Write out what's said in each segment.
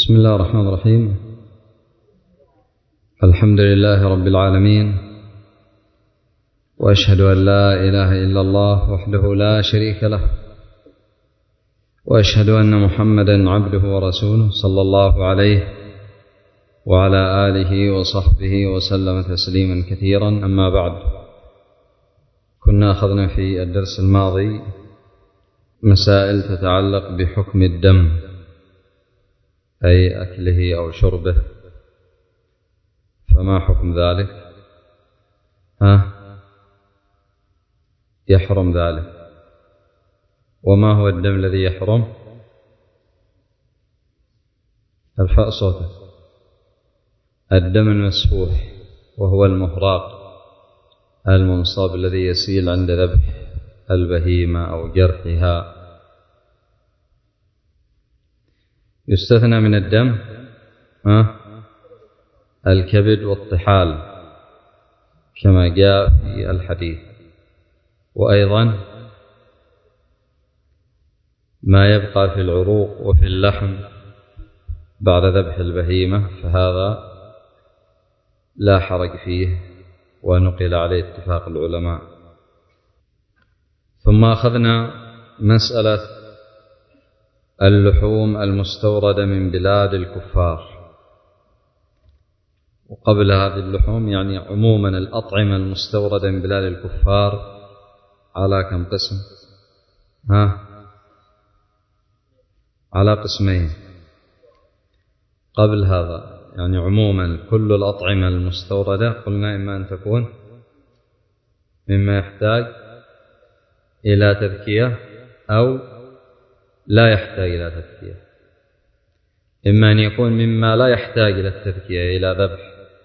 بسم الله الرحمن الرحيم. الحمد لله رب العالمين، وأشهد أن لا إله إلا الله وحده لا شريك له، وأشهد أن محمدا عبده ورسوله صلى الله عليه وعلى آله وصحبه وسلم تسليما كثيرا. أما بعد، كنا أخذنا في الدرس الماضي مسائل تتعلق بحكم الدم، أي أكله أو شربه، فما حكم ذلك؟ يحرم ذلك. وما هو الدم الذي يحرم؟ ارفع صوتك. الدم المسفوح، وهو المهراق المنصاب الذي يسيل عند ذبح البهيمة أو جرحها. يستثنى من الدم الكبد والطحال كما جاء في الحديث، وأيضا ما يبقى في العروق وفي اللحم بعد ذبح البهيمة، فهذا لا حرج فيه ونقل عليه اتفاق العلماء. ثم أخذنا مسألة اللحوم المستوردة من بلاد الكفار. وقبل هذه اللحوم يعني عموما الأطعمة المستوردة من بلاد الكفار على كم قسم؟ على قسمين. قبل هذا يعني عموما كل الأطعمة المستوردة قلنا إما أن تكون مما يحتاج إلى تذكية أو لا يحتاج إلى تذكية، إما أن يكون مما لا يحتاج إلى التذكية إلى ذبح،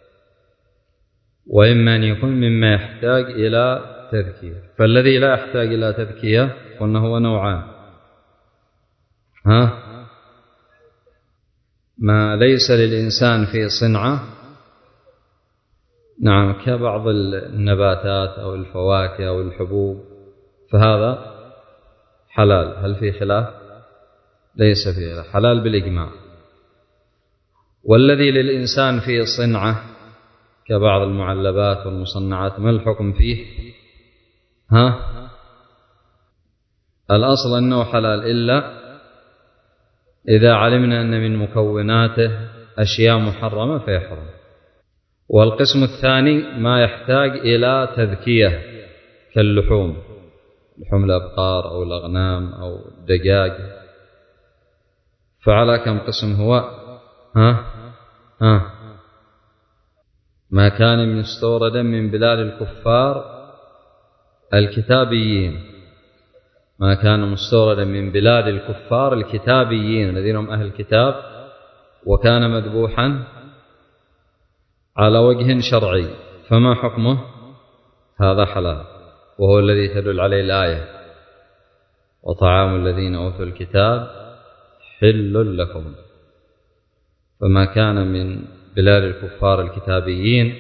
وإما أن يكون مما يحتاج إلى تذكية. فالذي لا يحتاج إلى تذكية قلنا هو نوعان: ما ليس للإنسان فيه صنعة، نعم، كبعض النباتات أو الفواكه أو الحبوب، فهذا حلال. هل في خلاف؟ ليس فيه، حلال بالإجماع. والذي للإنسان فيه صنعة كبعض المعلبات والمصنعات، ما الحكم فيه؟ الأصل أنه حلال، إلا إذا علمنا أن من مكوناته أشياء محرمة فيحرم. والقسم الثاني ما يحتاج إلى تذكية كاللحوم، لحوم الأبقار أو الأغنام أو الدجاج. فعلى كم قسم هو؟ ما كان مستوردا من بلاد الكفار الكتابيين، ما كان مستوردا من بلاد الكفار الكتابيين الذين هم أهل الكتاب، وكان مذبوحا على وجه شرعي، فما حكمه؟ هذا حلال، وهو الذي تدل عليه الآية: وطعام الذين أوتوا الكتاب حل لكم. فما كان من بلاد الكفار الكتابيين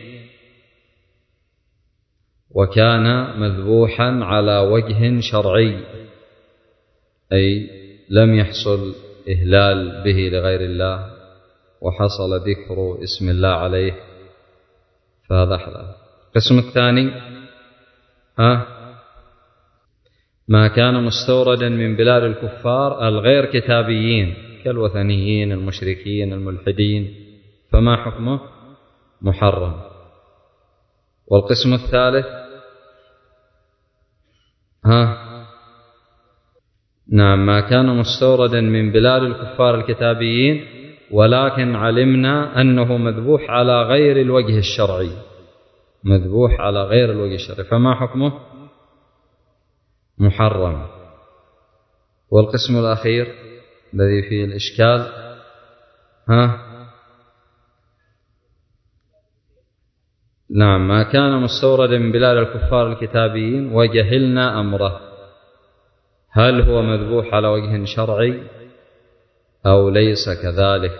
وكان مذبوحا على وجه شرعي، أي لم يحصل إهلال به لغير الله وحصل ذكر اسم الله عليه، فهذا حلال. القسم الثاني ما كان مستوردا من بلاد الكفار الغير كتابيين كالوثنيين المشركين الملحدين، فما حكمه؟ محرم. والقسم الثالث نعم، ما كان مستوردا من بلاد الكفار الكتابيين ولكن علمنا أنه مذبوح على غير الوجه الشرعي، مذبوح على غير الوجه الشرعي، فما حكمه؟ محرم. والقسم الأخير الذي فيه الإشكال نعم، ما كان مستوردا من بلاد الكفار الكتابيين وجهلنا أمره، هل هو مذبوح على وجه شرعي أو ليس كذلك؟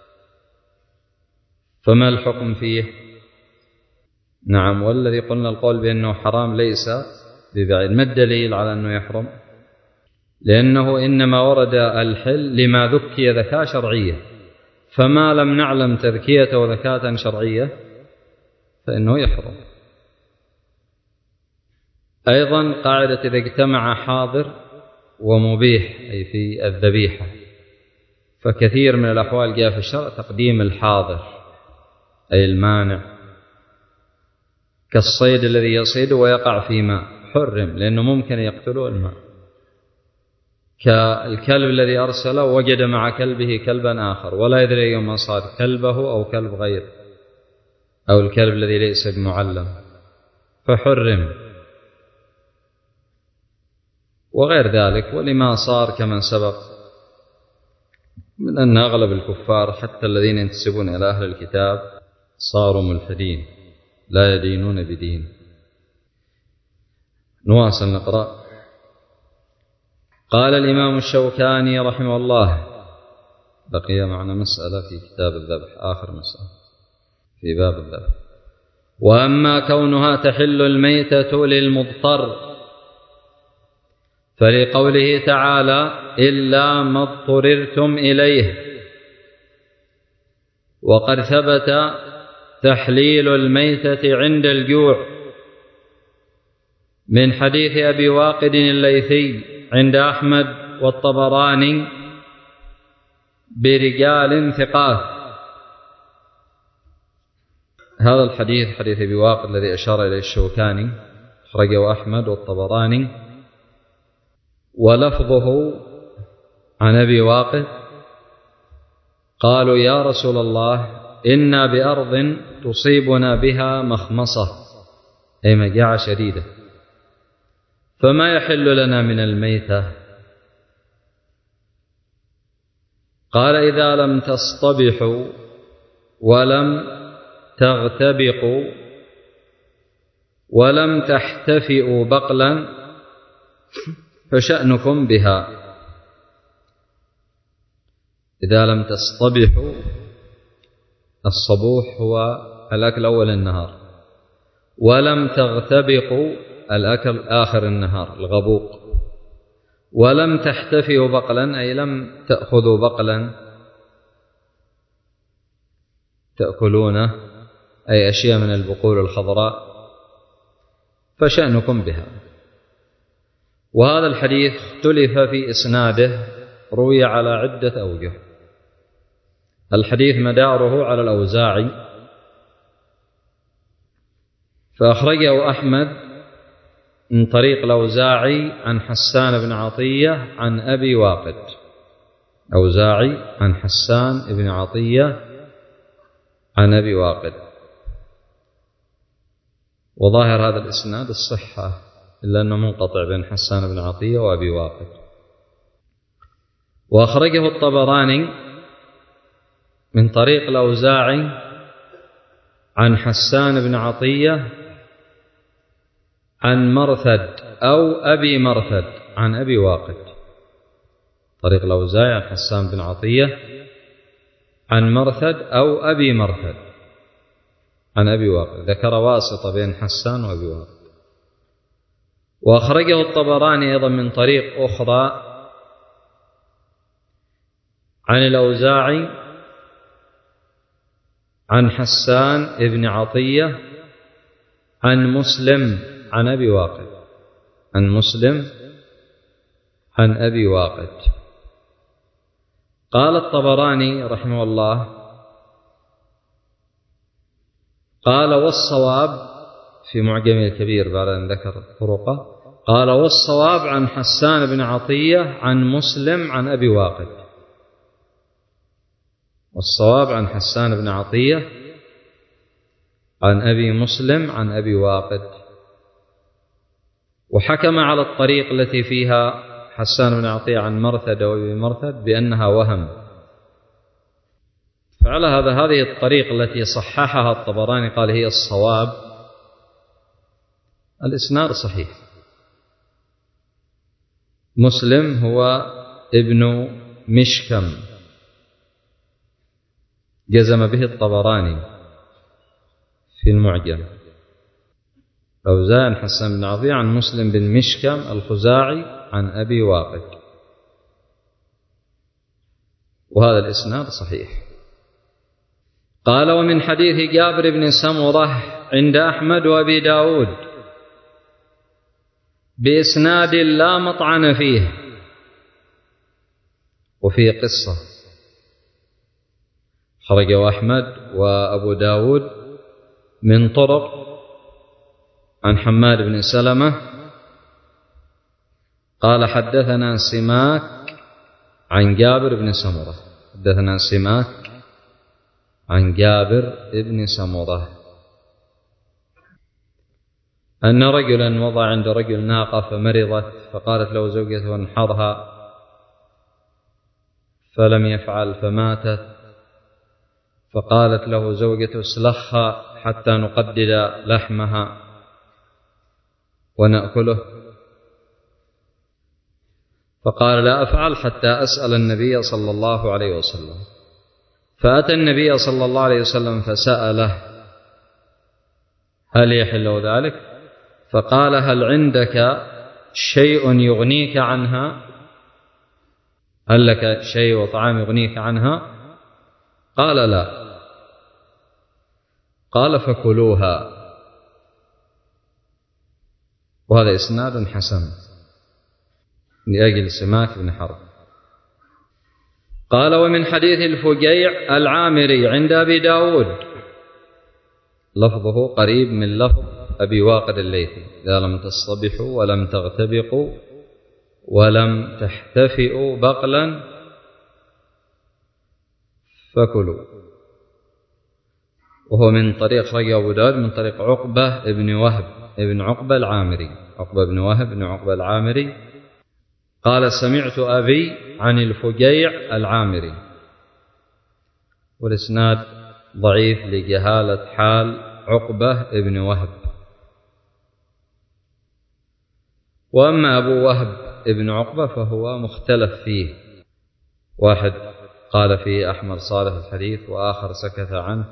فما الحكم فيه؟ نعم، والذي قلنا القول بأنه حرام ليس ببعيد. ما الدليل على أنه يحرم؟ لأنه إنما ورد الحل لما ذكي ذكاء شرعية، فما لم نعلم تذكية ذكاة شرعية فإنه يحرم. أيضا قاعدة إذا اجتمع حاضر ومبيح أي في الذبيحة، فكثير من الأحوال جاء في الشرع تقديم الحاضر أي المانع، كالصيد الذي يصيد ويقع في ماء حرم لأنه ممكن يقتله الماء، كالكلب الذي أرسله وجد مع كلبه كلبا آخر ولا يدري يوم صاد كلبه أو كلب غير، أو الكلب الذي ليس بمعلم فحرم، وغير ذلك. ولما صار كما سبق من أن أغلب الكفار حتى الذين ينتسبون إلى أهل الكتاب صاروا ملحدين لا يدينون بدين. نواصل نقرأ. قال الإمام الشوكاني رحمه الله، بقي معنا مسألة في كتاب الذبح، آخر مسألة في باب الذبح: وأما كونها تحل الميتة للمضطر فلقوله تعالى: إلا ما اضطررتم إليه، وقد ثبت تحليل الميتة عند الجوع من حديث أبي واقد الليثي عند أحمد والطبراني برجال ثقات. هذا الحديث حديث أبي واقد الذي أشار إليه الشوكاني أخرجه أحمد والطبراني، ولفظه عن أبي واقد: قالوا يا رسول الله إنا بأرض تصيبنا بها مخمصة أي مجاعة شديدة، فما يحل لنا من الميتة؟ قال: إذا لم تصطبحوا ولم تغتبقوا ولم تحتفئوا بقلا فشأنكم بها. إذا لم تصطبحوا، الصبوح هو الأكل أول النهار، ولم تغتبقوا الأكل آخر النهار الغبوق، ولم تحتفئوا بقلا أي لم تأخذوا بقلا تأكلونه أي أشياء من البقول الخضراء، فشأنكم بها. وهذا الحديث اختلف في إسناده، روي على عدة أوجه. الحديث مداره على الأوزاعي، فأخرجه أحمد من طريق الأوزاعي عن حسان بن عطية عن أبي واقد. أوزاعي عن حسان بن عطية عن أبي واقد، وظاهر هذا الإسناد الصحة إلا أنه منقطع بين حسان بن عطية وأبي واقد. وأخرجه الطبراني من طريق الأوزاعي عن حسان بن عطية عن مرثد أو أبي مرثد عن أبي واقد. طريق الأوزاعي عن حسان بن عطية عن مرثد أو أبي مرثد عن أبي واقد، ذكر واسطة بين حسان وأبي واقد. وأخرجه الطبراني أيضا من طريق أخرى عن الأوزاعي عن حسان بن عطية عن مسلم عن أبي واقد، عن مسلم عن أبي واقد. قال الطبراني رحمه الله: قال والصواب في معجم الكبير بعد أن ذكر طرقه، قال والصواب عن حسان بن عطية عن مسلم عن أبي واقد. والصواب عن حسان بن عطية عن أبي مسلم عن أبي واقد. وحكم على الطريق التي فيها حسان بن عطية عن مرثد أو أبي مرثد بأنها وهم. فعلى هذه الطريق التي صححها الطبراني قال هي الصواب، الإسناد صحيح. مسلم هو ابن مشكم، جزم به الطبراني في المعجم. أوزاعي عن حسان بن عطية عن مسلم بن مشكم الخزاعي عن أبي واقد، وهذا الإسناد صحيح. قال: ومن حديث جابر بن سمرة عند أحمد وأبي داود بإسناد لا مطعن فيه، وفيه قصة خرجه أحمد وأبو داود من طرق عن حماد بن سلمة قال: حدثنا سماك عن جابر بن سمرة. حدثنا سماك عن جابر بن سمرة أن رجلا وضع عند رجل ناقة فمرضت، فقالت له زوجته: انحرها، فلم يفعل فماتت، فقالت له زوجته: اسلخها حتى نقدد لحمها ونأكله، فقال: لا أفعل حتى أسأل النبي صلى الله عليه وسلم. فأتى النبي صلى الله عليه وسلم فسأله: هل يحل ذلك؟ فقال: هل عندك شيء يغنيك عنها؟ هل لك شيء وطعام يغنيك عنها؟ قال: لا. قال: فكلوها. وهذا إسناد حسن لأجل سماك بن حرب. قال: ومن حديث الفجيع العامري عند أبي داود لفظه قريب من لفظ أبي واقد الليثي: إذا لم تصطبحوا ولم تغتبقوا ولم تحتفئوا بقلا فكلوا. وهو من طريق رجع أبو داود من طريق عقبة بن وهب ابن عقبة العامري. عقبة بن وهب بن عقبة العامري قال: سمعت أبي عن الفجيع العامري. والإسناد ضعيف لجهالة حال عقبة بن وهب. وأما أبو وهب ابن عقبة فهو مختلف فيه، واحد قال فيه أحمد صالح الحديث وآخر سكت عنه،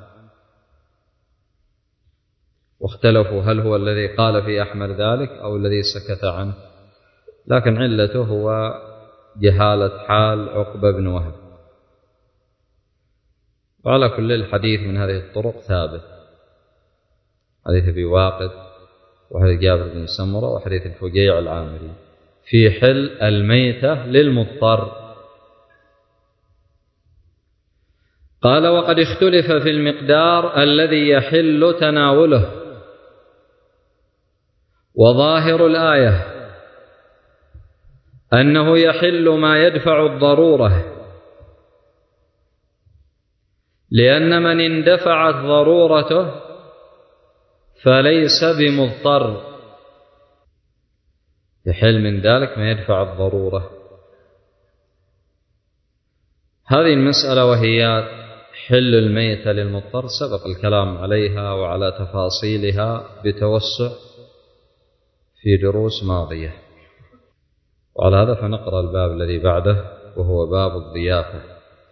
واختلفوا هل هو الذي قال فيه أحمد ذلك أو الذي سكت عنه، لكن علته هو جهالة حال عقبة بن وهب. وعلى كل الحديث من هذه الطرق ثابت: حديث أبي واقد، وحديث جابر بن سمرة، وحديث الفجيع العامري في حل الميتة للمضطر. قال: وقد اختلف في المقدار الذي يحل تناوله، وظاهر الآية أنه يحل ما يدفع الضرورة، لأن من اندفعت ضرورته فليس بمضطر، يحل من ذلك ما يدفع الضرورة. هذه المسألة وهي حل الميتة للمضطر سبق الكلام عليها وعلى تفاصيلها بتوسع في دروس ماضية، وعلى هذا فنقرأ الباب الذي بعده وهو باب الضيافة.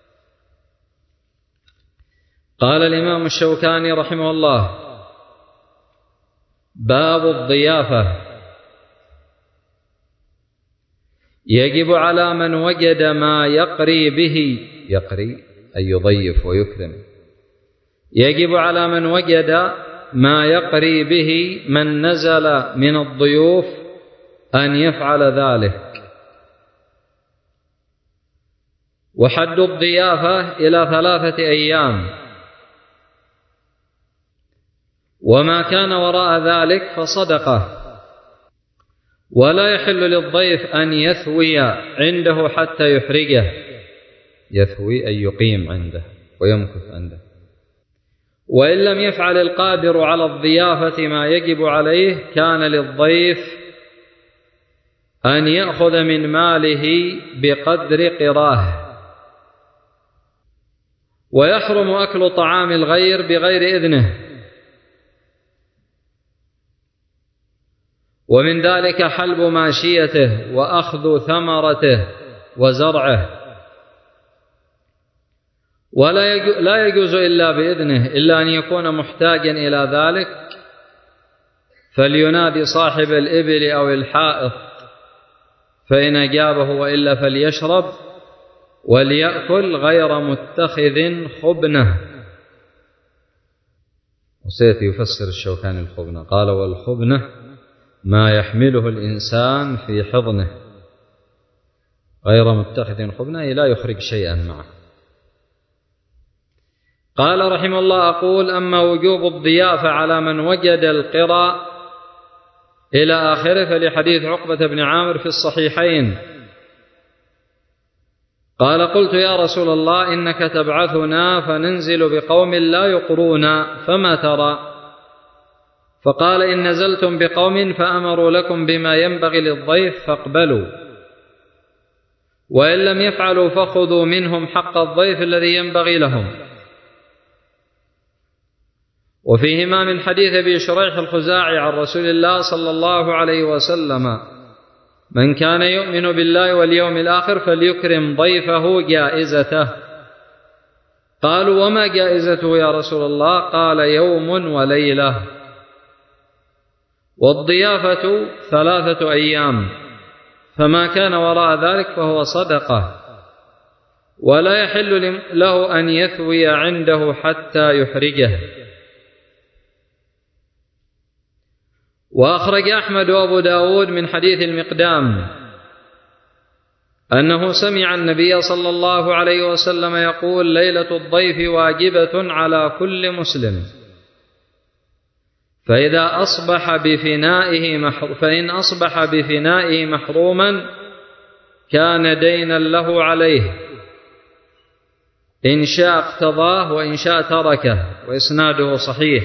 قال الإمام الشوكاني رحمه الله: باب الضيافة. يجب على من وجد ما يقري به، يقري أي يضيف ويكرم، يجب على من وجد ما يقري به من نزل من الضيوف أن يفعل ذلك. وحد الضيافة إلى 3 أيام، وما كان وراء ذلك فصدقة. ولا يحل للضيف أن يثوي عنده حتى يحرجه، يثوي أن يقيم عنده ويمكث عنده. وإن لم يفعل القادر على الضيافة ما يجب عليه كان للضيف أن يأخذ من ماله بقدر قراه. ويحرم أكل طعام الغير بغير إذنه، ومن ذلك حلب ماشيته وأخذ ثمرته وزرعه. ولا يجوز إلا بإذنه، إلا أن يكون محتاجا إلى ذلك، فلينادي صاحب الإبل أو الحائط فإن أجابه، وإلا فليشرب وليأكل غير متخذ خبنه. وسيأتي يفسر الشوكاني الخبنة، قال: والخبنة ما يحمله الإنسان في حضنه غير متخذ خبنة، لا يخرج شيئا معه. قال رحمه الله: أقول: أما وجوب الضيافة على من وجد القرى إلى آخره فلحديث عقبة بن عامر في الصحيحين قال: قلت يا رسول الله إنك تبعثنا فننزل بقوم لا يقرون فما ترى؟ فقال: إن نزلتم بقوم فأمروا لكم بما ينبغي للضيف فاقبلوا، وإن لم يفعلوا فخذوا منهم حق الضيف الذي ينبغي لهم. وفيهما من حديث أبي شريح الخزاعي عن رسول الله صلى الله عليه وسلم: من كان يؤمن بالله واليوم الآخر فليكرم ضيفه جائزته. قالوا: وما جائزته يا رسول الله؟ قال: يوم وليلة، والضيافة 3 أيام، فما كان وراء ذلك فهو صدقة، ولا يحل له أن يثوي عنده حتى يحرجه. وأخرج أحمد وأبو داود من حديث المقدام أنه سمع النبي صلى الله عليه وسلم يقول: ليلة الضيف واجبة على كل مسلم، فإن أصبح بفنائه محروما كان دينا له عليه، إن شاء اقتضاه وإن شاء تركه. وإسناده صحيح.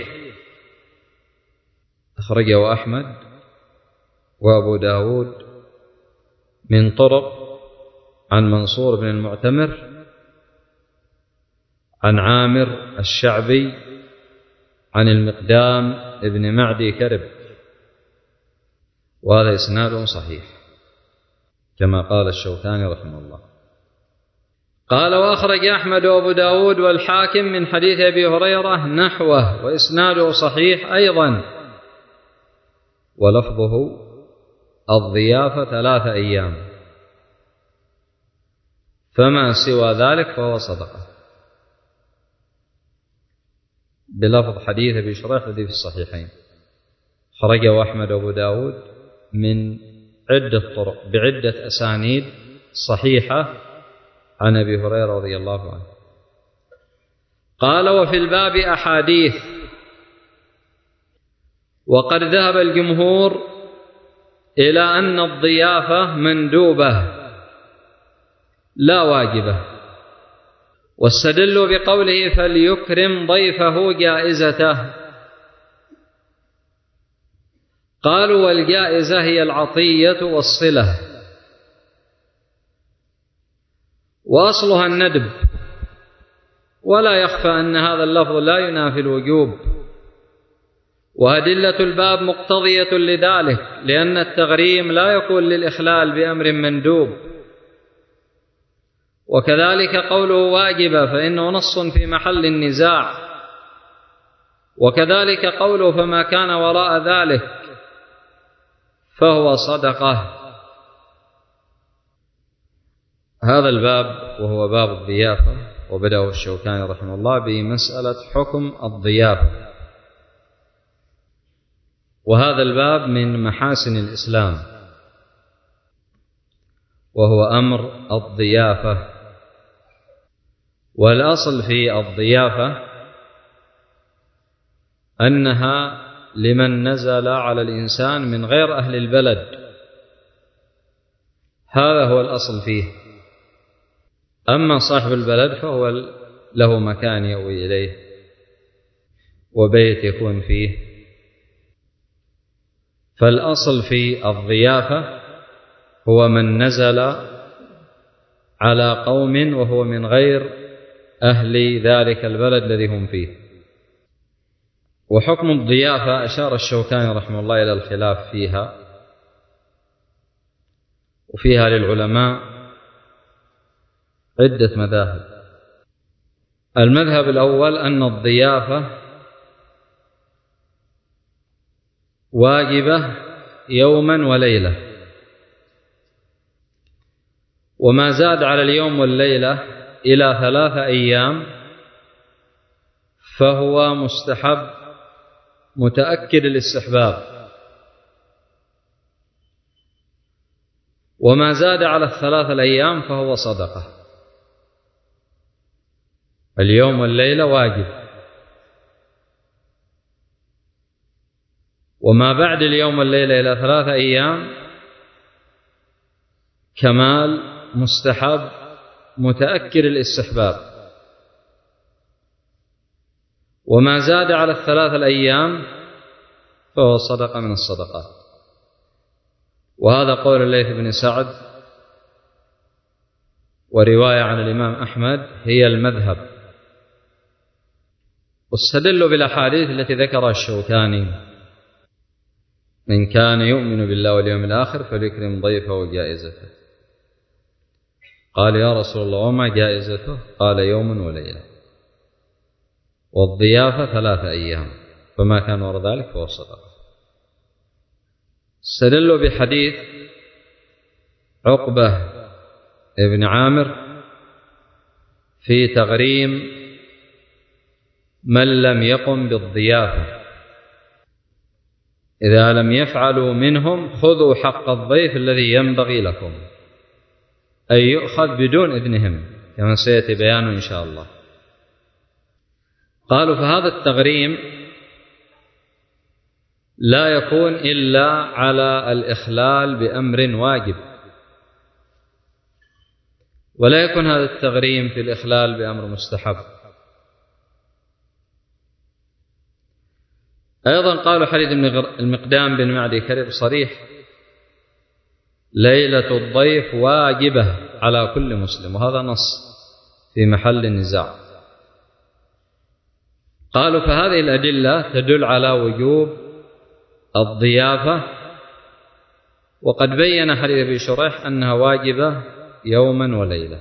أخرجه أحمد وأبو داود من طرق عن منصور بن المعتمر عن عامر الشعبي عن المقدام ابن معدي كرب، وهذا إسناد صحيح كما قال الشوكاني رحمه الله. قال: وأخرج أحمد وأبو داود والحاكم من حديث أبي هريرة نحوه، وإسناده صحيح أيضا، ولفظه: الضيافة 3 أيام، فما سوى ذلك فهو صدقة، بلفظ حديث أبي شريح الذي في الصحيحين. خرجه أحمد وأبو داود من عدة طرق بعدة أسانيد صحيحة عن أبي هريرة رضي الله عنه. قال: وفي الباب أحاديث، وقد ذهب الجمهور إلى أن الضيافة مندوبة لا واجبة، واستدلوا بقوله: فليكرم ضيفه جائزته. قالوا: والجائزة هي العطية والصلة، وأصلها الندب، ولا يخفى أن هذا اللفظ لا ينافي الوجوب، وأدلة الباب مقتضية لذلك، لأن التغريم لا يكون للإخلال بأمر مندوب. وكذلك قوله واجبة فإنه نص في محل النزاع، وكذلك قوله فما كان وراء ذلك فهو صدقة. هذا الباب وهو باب الضيافة، وبدأه الشوكاني رحمه الله بمسألة حكم الضيافة، وهذا الباب من محاسن الإسلام، وهو أمر الضيافة. والأصل في الضيافة أنها لمن نزل على الإنسان من غير أهل البلد، هذا هو الأصل فيه. أما صاحب البلد فهو له مكان يأوي إليه وبيت يكون فيه. فالأصل في الضيافة هو من نزل على قوم وهو من غير أهل ذلك البلد الذي هم فيه. وحكم الضيافة أشار الشوكاني رحمه الله إلى الخلاف فيها، وفيها للعلماء عدة مذاهب. المذهب الأول أن الضيافة واجبة يوما وليلة، وما زاد على اليوم والليلة إلى 3 أيام فهو مستحب متأكد الاستحباب. وما زاد على 3 أيام فهو صدقة. اليوم والليلة واجب، وما بعد اليوم والليلة إلى 3 أيام كمال مستحب متأكد الاستحباب. وما زاد على 3 أيام فهو صدقة من الصدقات. وهذا قول الليث بن سعد ورواية عن الإمام أحمد هي المذهب. واستدلوا بالأحاديث التي ذكرها الشوكاني: من كان يؤمن بالله واليوم الآخر فليكرم ضيفه وجائزته. قال: يا رسول الله وما جائزته؟ قال: يوم وليلة، والضيافة 3 أيام، فما كان وراء ذلك فهو صدقة. استدلوا بحديث عقبة ابن عامر في تغريم من لم يقم بالضيافة: إذا لم يفعلوا منهم خذوا حق الضيف الذي ينبغي لكم، أي يؤخذ بدون إذنهم كما سيأتي بيانه إن شاء الله. قالوا فهذا التغريم لا يكون إلا على الإخلال بأمر واجب، ولا يكون هذا التغريم في الإخلال بأمر مستحب. أيضا قالوا حديث المقدام بن معدي كرب صريح: ليلة الضيف واجبة على كل مسلم، وهذا نص في محل النزاع. قالوا فهذه الأدلة تدل على وجوب الضيافة، وقد بين حديث أبي شريح أنها واجبة يوما وليلة.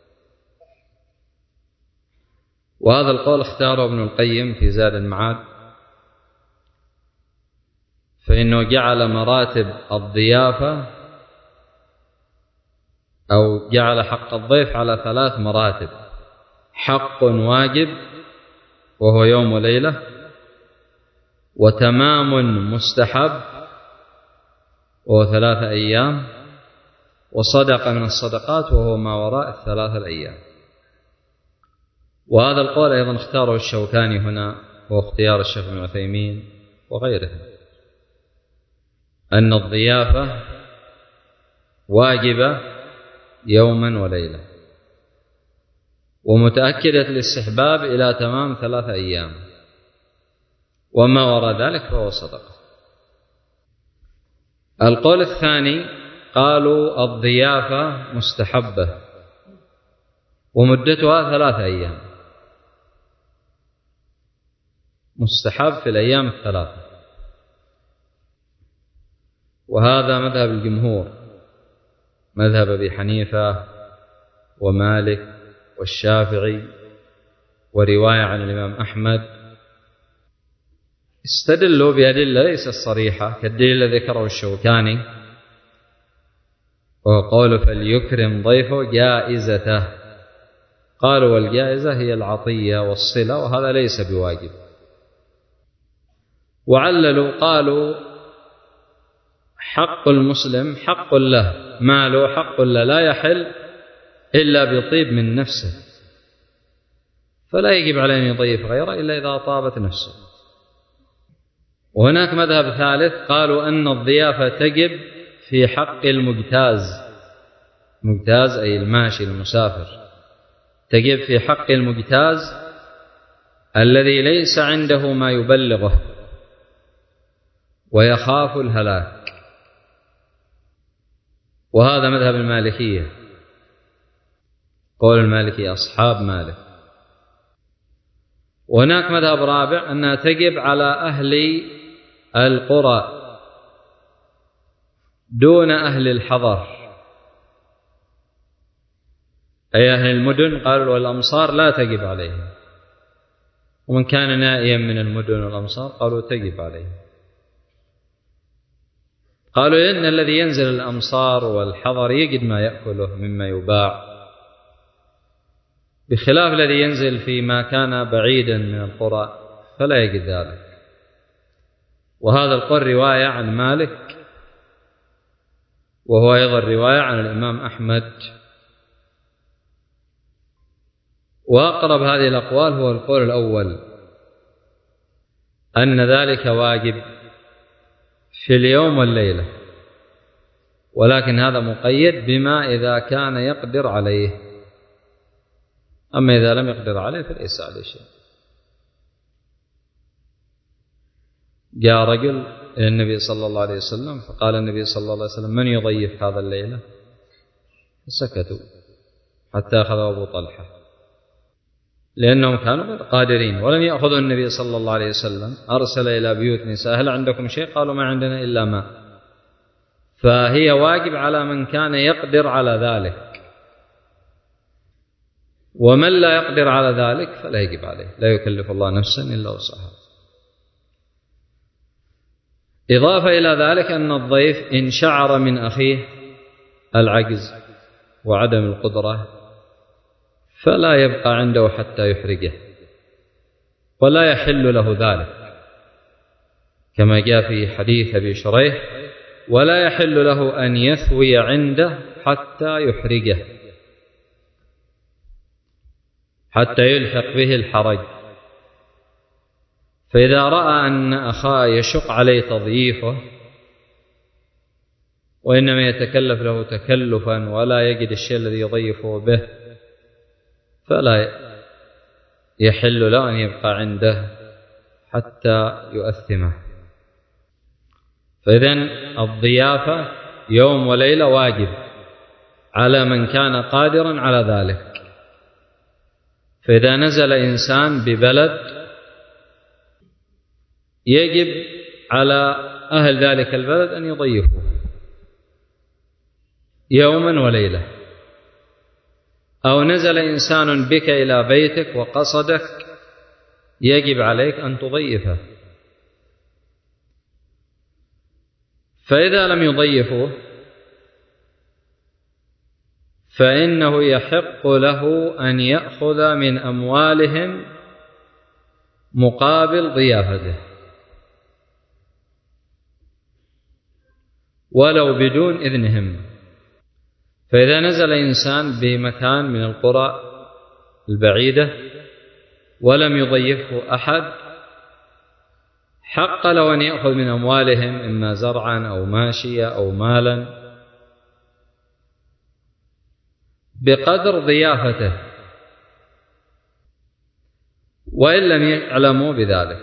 وهذا القول اختاره ابن القيم في زاد المعاد، فإنه جعل مراتب الضيافة أو جعل حق الضيف على 3 مراتب: حق واجب وهو يوم وليلة، وتمام مستحب وهو 3 أيام، وصدقة من الصدقات وهو ما وراء 3 أيام. وهذا القول أيضا اختاره الشوكاني هنا، واختيار الشيخ ابن عثيمين وغيره، أن الضيافة واجبة يوما وليلة، ومتأكدة الاستحباب إلى تمام 3 أيام، وما وراء ذلك فهو صدقة. القول الثاني قالوا الضيافة مستحبة ومدتها 3 أيام، مستحب في الأيام 3، وهذا مذهب الجمهور، مذهب أبي حنيفة ومالك والشافعي ورواية عن الإمام أحمد. استدلوا بأدلة ليست صريحة كالدليل الذي ذكره الشوكاني، وهو قوله فليكرم ضيفه جائزته. قالوا والجائزة هي العطية والصلة، وهذا ليس بواجب. وعللوا قالوا حق المسلم حق له، ماله حق له، لا يحل إلا بطيب من نفسه، فلا يجب عليه أن يضيف غيره إلا إذا طابت نفسه. وهناك مذهب ثالث قالوا أن الضيافة تجب في حق المجتاز، مجتاز أي الماشي المسافر، تجب في حق المجتاز الذي ليس عنده ما يبلغه ويخاف الهلاك، وهذا مذهب المالكية، قول المالكية أصحاب مالك. وهناك مذهب رابع أنها تجب على أهل القرى دون أهل الحضر، أي أهل المدن قالوا والأمصار لا تجب عليهم، ومن كان نائيا من المدن والأمصار قالوا تجب عليهم. قالوا إن الذي ينزل الأمصار والحضر يجد ما يأكله مما يباع، بخلاف الذي ينزل فيما كان بعيدا من القرى فلا يجد ذلك. وهذا القول رواية عن مالك، وهو أيضا رواية عن الإمام أحمد. وأقرب هذه الأقوال هو القول الأول، أن ذلك واجب في اليوم والليلة، ولكن هذا مقيد بما إذا كان يقدر عليه، أما إذا لم يقدر عليه فليس عليه شيء. جاء رجل إلى النبي صلى الله عليه وسلم فقال النبي صلى الله عليه وسلم: من يضيف هذا الليلة؟ فسكتوا حتى أخذوا أبو طلحة، لأنهم كانوا غير قادرين ولم يأخذوا النبي صلى الله عليه وسلم. أرسل إلى بيوت نساء: هل عندكم شيء؟ قالوا: ما عندنا إلا ماء. فهي واجب على من كان يقدر على ذلك، ومن لا يقدر على ذلك فلا يجب عليه، لا يكلف الله نفسا إلا وسعها. إضافة إلى ذلك أن الضيف إن شعر من أخيه العجز وعدم القدرة فلا يبقى عنده حتى يحرجه، ولا يحل له ذلك، كما جاء في حديث أبي شريح: ولا يحل له أن يثوي عنده حتى يحرجه، حتى يلحق به الحرج. فإذا رأى أن أخاه يشق عليه تضييفه وإنما يتكلف له تكلفا ولا يجد الشيء الذي يضيفه به، فلا يحل له أن يبقى عنده حتى يؤثمه. فإذن الضيافة يوم وليلة واجب على من كان قادرا على ذلك. فإذا نزل إنسان ببلد يجب على أهل ذلك البلد أن يضيفوه يوما وليلة. أو نزل إنسان بك إلى بيتك وقصدك، يجب عليك أن تضيفه. فإذا لم يضيفوه فإنه يحق له أن يأخذ من أموالهم مقابل ضيافته ولو بدون إذنهم. فإذا نزل إنسان بمكان من القرى البعيدة ولم يضيفه أحد، حق له أن يأخذ من أموالهم إما زرعا أو ماشية أو مالا بقدر ضيافته، وإن لم يعلموا بذلك،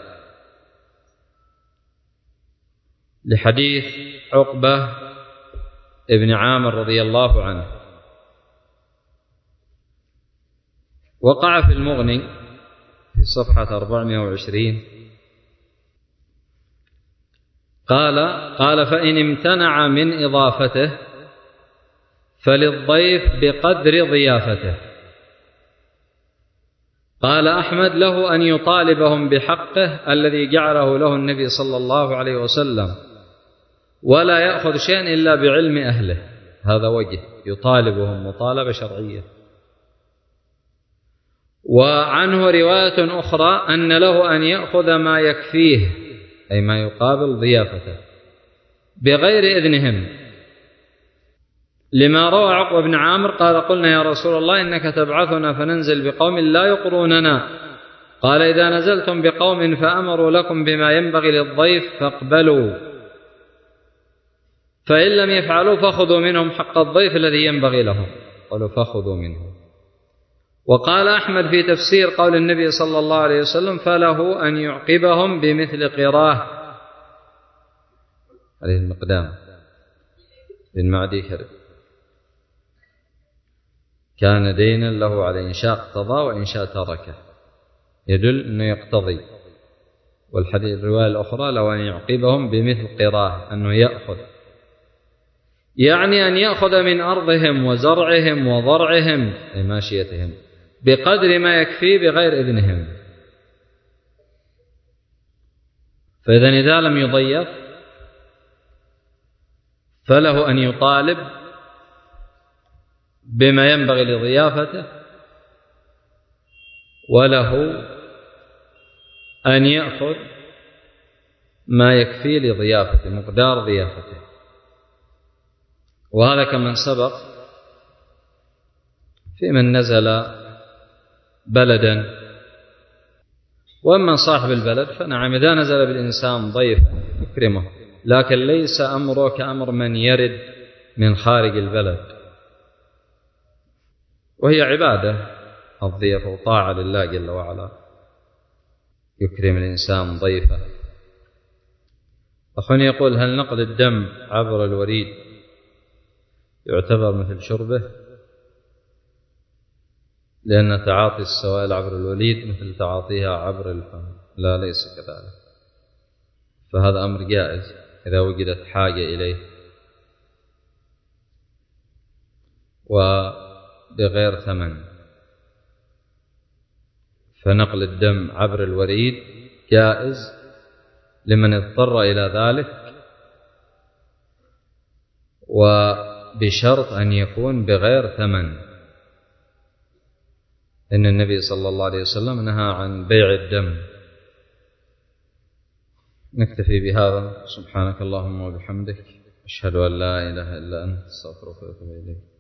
لحديث عقبة ابن عامر رضي الله عنه، وقع في المغني في صفحة 420: قال: فإن امتنع من إضافته فللضيف بقدر ضيافته. قال أحمد: له أن يطالبهم بحقه الذي جعله له النبي صلى الله عليه وسلم، ولا يأخذ شيئا إلا بعلم أهله. هذا وجه يطالبهم مطالبة شرعية. وعنه رواية أخرى أن له أن يأخذ ما يكفيه، أي ما يقابل ضيافته، بغير إذنهم، لما روى عقبة بن عامر قال: قلنا يا رسول الله إنك تبعثنا فننزل بقوم لا يقروننا، قال: إذا نزلتم بقوم فأمروا لكم بما ينبغي للضيف فاقبلوا، فإن لم يفعلوا فخذوا منهم حق الضيف الذي ينبغي لهم. قالوا: فخذوا منهم. وقال أحمد في تفسير قول النبي صلى الله عليه وسلم: فله أن يعقبهم بمثل قراه، عليه المقدام بن معدي كرب، كان دينا له على إن شاء اقتضى وإن شاء تركه، يدل أنه يقتضي. والحديث الرواية الأخرى: لو أن يعقبهم بمثل قراه، أنه يأخذ، يعني أن يأخذ من أرضهم وزرعهم وضرعهم أي ماشيتهم بقدر ما يكفي بغير إذنهم. فإذا إذا لم يضيف فله أن يطالب بما ينبغي لضيافته، وله أن يأخذ ما يكفي لضيافته، مقدار ضيافته. وهذا كمن سبق في من نزل بلدا. وأما صاحب البلد فنعم، إذا نزل بالإنسان ضيف يكرمه، لكن ليس أمره كأمر من يرد من خارج البلد، وهي عبادة الضيافة وطاعة لله جل وعلا، يكرم الإنسان ضيفه. أخونا يقول: هل نقل الدم عبر الوريد يعتبر مثل شربه؟ لأن تعاطي السوائل عبر الوريد مثل تعاطيها عبر الفم. لا، ليس كذلك، فهذا أمر جائز إذا وجدت حاجة إليه وبغير ثمن. فنقل الدم عبر الوريد جائز لمن اضطر إلى ذلك، وبشرط أن يكون بغير ثمن، إن النبي صلى الله عليه وسلم نهى عن بيع الدم. نكتفي بهذا. سبحانك اللهم وبحمدك، أشهد أن لا إله إلا أنت، أستغفرك وأتوب إليك.